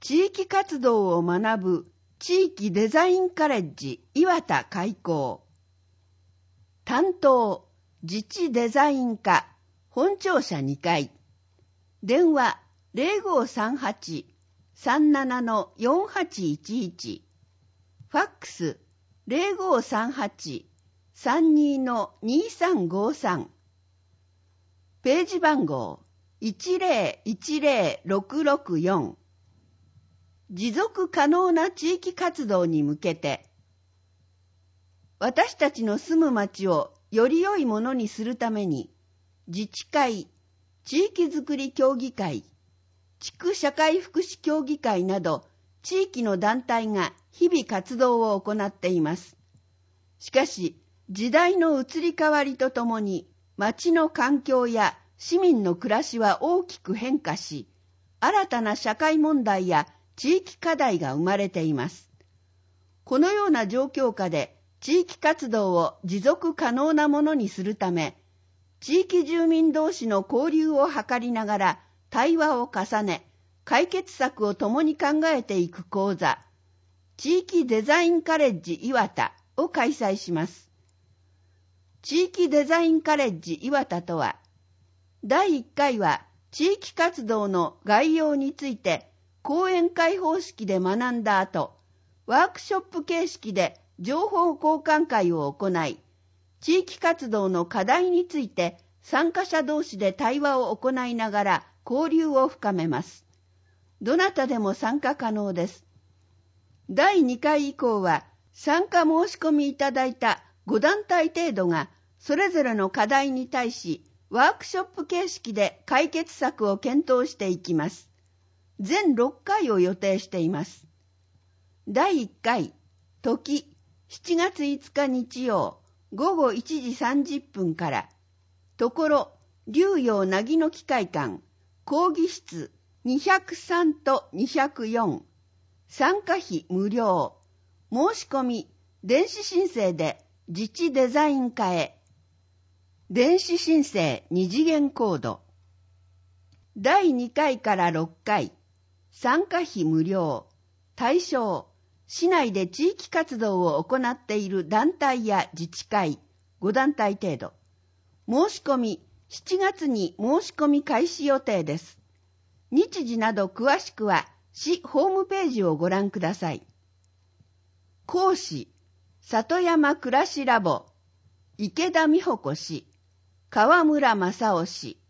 地域活動を学ぶ地域デザインカレッジ岩田開校。担当自治デザイン課本庁舎2階。電話0538-37-4811。ファックス0538-32-2353。ページ番号1010664。持続可能な地域活動に向けて、私たちの住む町をより良いものにするために、自治会、地域づくり協議会、地区社会福祉協議会など、地域の団体が日々活動を行っています。しかし、時代の移り変わりとともに、町の環境や市民の暮らしは大きく変化し、新たな社会問題や地域課題が生まれています。このような状況下で地域活動を持続可能なものにするため、地域住民同士の交流を図りながら対話を重ね、解決策を共に考えていく講座、地域デザインカレッジ岩田を開催します。地域デザインカレッジ岩田とは、第1回は地域活動の概要について講演会方式で学んだ後、ワークショップ形式で情報交換会を行い、地域活動の課題について参加者同士で対話を行いながら交流を深めます。どなたでも参加可能です。第2回以降は参加申し込みいただいた5団体程度がそれぞれの課題に対しワークショップ形式で解決策を検討していきます。全6回を予定しています。第1回、時、7月5日日曜、午後1時30分から、ところ、龍陽凪の機会館、講義室203と204、参加費無料、申し込み、電子申請で自治デザイン課へ、電子申請2次元コード。第2回から6回、参加費無料、対象、市内で地域活動を行っている団体や自治会、5団体程度。申し込み、7月に申し込み開始予定です。日時など詳しくは、市ホームページをご覧ください。講師、里山暮らしラボ、池田美穂子氏、川村正夫氏、